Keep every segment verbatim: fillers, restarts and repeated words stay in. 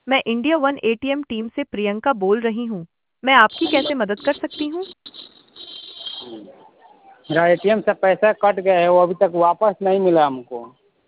मैं India One ATM team से प्रियंका बोल रही हूँ। मैं आपकी कैसे मदद कर सकती हूँ? मेरा एटीएम से पैसा कट गया है, वो अभी तक वापस नहीं मिला हमको।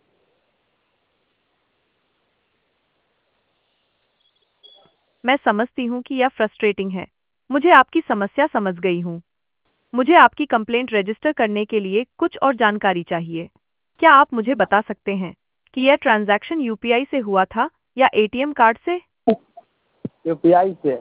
मैं समझती हूँ कि यह फ्रस्ट्रेटिंग है। मुझे आपकी समस्या समझ गई हूँ। मुझे आपकी कंप्लेंट रजिस्टर करने के लिए कुछ और जानकारी चाहिए। क्या आप मुझे बता सकते हैं कि यह ट्रांजैक्शन यूपीआई से हुआ था या एटीएम कार्ड से? यूपीआई से।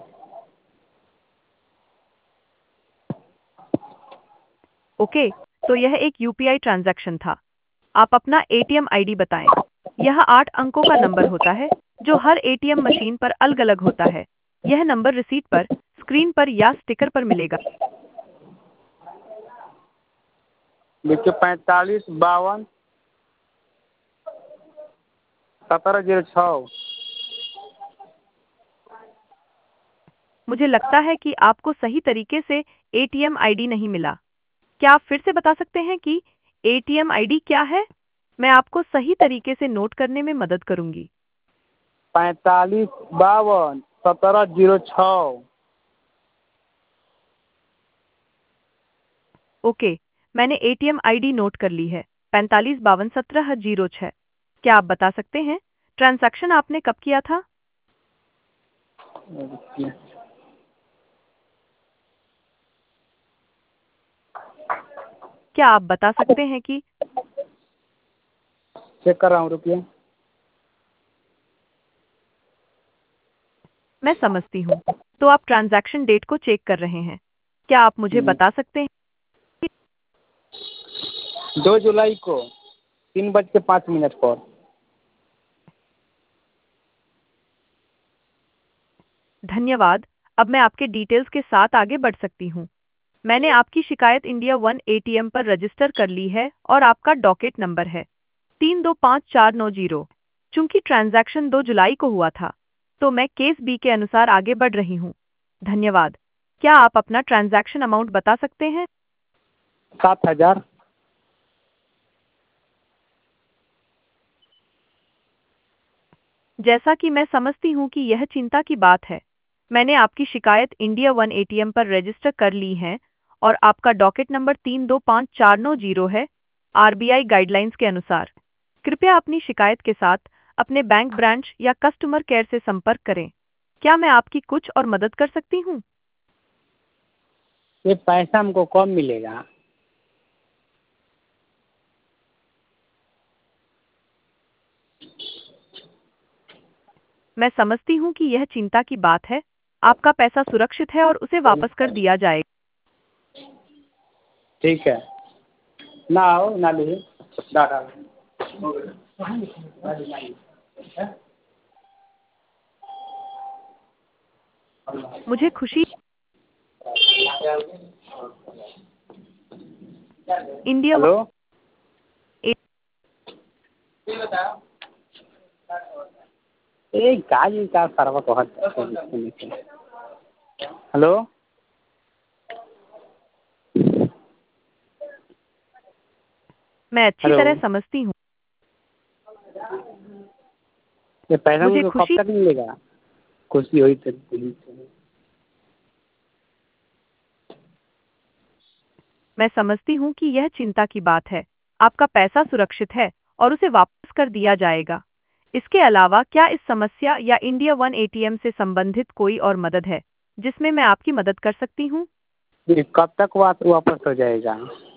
ओके, तो यह एक यूपीआई ट्रांजैक्शन था। आप अपना एटीएम आईडी बताएं। यह आठ अंकों का नंबर होता है जो हर एटीएम मशीन पर अलग-अलग होता है। यह नंबर रिसीट पर, स्क्रीन पर या स्टिकर पर मिलेगा। देखिए, पैंतालीस बावन सत्रह जीरो छः। मुझे लगता है कि आपको सही तरीके से एटीएम आईडी नहीं मिला। क्या आप फिर से बता सकते हैं कि एटीएम आईडी क्या है? मैं आपको सही तरीके से नोट करने में मदद करूंगी। पैंतालीस बावन सत्रह जीरो छः। ओके, मैंने एटीएम आईडी नोट कर ली है, पैंतालीस बावन सत्रह जीरो छः। क्या आप बता सकते हैं ट्रांजैक्शन आपने कब किया था? क्या आप बता सकते हैं कि चेक कर रहा हूँ, रुकिए। मैं समझती हूँ। तो आप ट्रांजैक्शन डेट को चेक कर रहे हैं। क्या आप मुझे बता सकते हैं? दो जुलाई को तीन बज के पाँच मिनट पर। धन्यवाद। अब मैं आपके डिटेल्स के साथ आगे बढ़ सकती हूँ। मैंने आपकी शिकायत इंडिया वन एटीएम पर रजिस्टर कर ली है और आपका डॉकेट नंबर है तीन दो पाँच चार नौ जीरो। चूंकि ट्रांजैक्शन दो जुलाई को हुआ था, तो मैं केस बी के अनुसार आगे बढ़ रही हूँ। धन्यवाद। क्या आप अपना ट्रांजैक्शन अमाउंट बता सकते हैं? सात हजार। जैसा कि मैं समझती हूँ कि यह चिंता की बात है, मैंने आपकी शिकायत इंडिया वन एटीएम पर रजिस्टर कर ली है और आपका डॉकेट नंबर तीन दो पाँच चार नौ जीरो है। आरबीआई गाइडलाइंस के अनुसार कृपया अपनी शिकायत के साथ अपने बैंक ब्रांच या कस्टमर केयर से संपर्क करें। क्या मैं आपकी कुछ और मदद कर सकती हूँ? ये पैसा हमको कब मिलेगा? मैं समझती हूँ कि यह चिंता की बात है। आपका पैसा सुरक्षित है और उसे वापस कर दिया जाएगा। ठीक है। ना आओ ना लीजिए। डाटा मुझे खुशी इंडिया वन हेलो। ए- ए काज का सर्व कहत। हेलो। मैं अच्छी हेलो। तरह समझती हूँ। ये पैसा मुझे मुझको कब खुशी तक मिलेगा? खुशी हुई तो मैं समझती हूँ कि यह चिंता की बात है। आपका पैसा सुरक्षित है और उसे वापस कर दिया जाएगा। इसके अलावा क्या इस समस्या या इंडिया वन एटीएम से संबंधित कोई और मदद है जिसमें मैं आपकी मदद कर सकती हूँ? ये कब तक वाप- वापस हो जाएगा?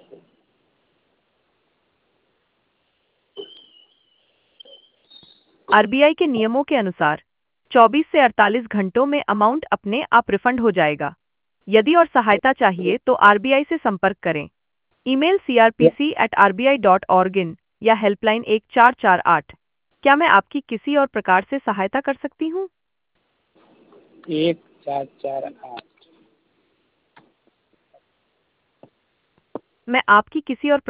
आरबीआई के नियमों के अनुसार चौबीस से अड़तालीस घंटों में अमाउंट अपने आप रिफंड हो जाएगा। यदि और सहायता चाहिए तो आरबीआई से संपर्क करें। Email C R P C at R B I dot org in या हेल्पलाइन एक चार चार आठ। क्या मैं आपकी किसी और प्रकार से सहायता कर सकती हूँ? एक चार चार आठ। मैं आपकी किसी और